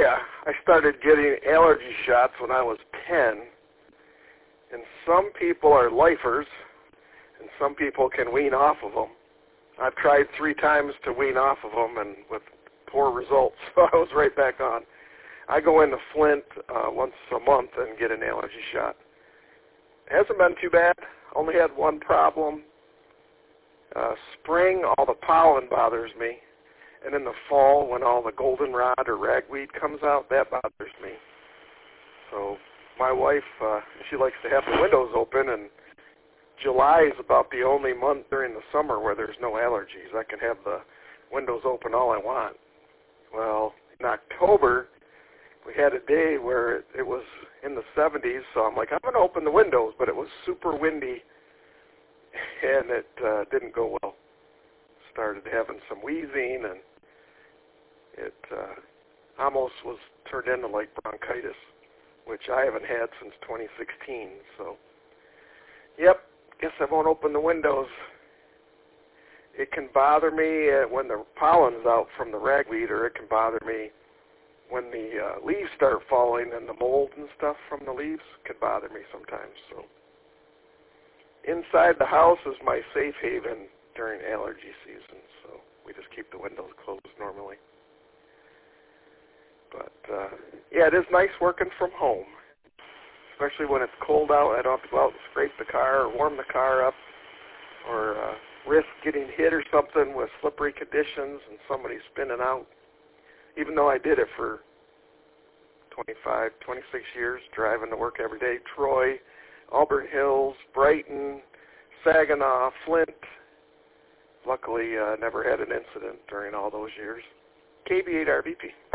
I started getting allergy shots when I was 10, and some people are lifers, and some people can wean off of them. I've tried 3 times to wean off of them, and with poor results, so I was right back on. I go into Flint once a month and get an allergy shot. It hasn't been too bad. Only had one problem. Spring, all the pollen bothers me. And in the fall, when all the goldenrod or ragweed comes out, that bothers me. So my wife, she likes to have the windows open, and July is about the only month during the summer where there's no allergies. I can have the windows open all I want. Well, in October, we had a day where it was in the 70s, so I'm like, I'm going to open the windows, but it was super windy, and it didn't go well. Started having some wheezing, and it almost was turned into like bronchitis, which I haven't had since 2016. So, yep, guess I won't open the windows. It can bother me when the pollen's out from the ragweed, or it can bother me when the leaves start falling and the mold and stuff from the leaves can bother me sometimes. So, inside the house is my safe haven during allergy season, so we just keep the windows closed normally. But, yeah, it is nice working from home, especially when it's cold out. I don't have to go out and scrape the car or warm the car up or risk getting hit or something with slippery conditions and somebody spinning out. Even though I did it for 25, 26 years, driving to work every day, Troy, Auburn Hills, Brighton, Saginaw, Flint. Luckily, never had an incident during all those years. KB8RVP.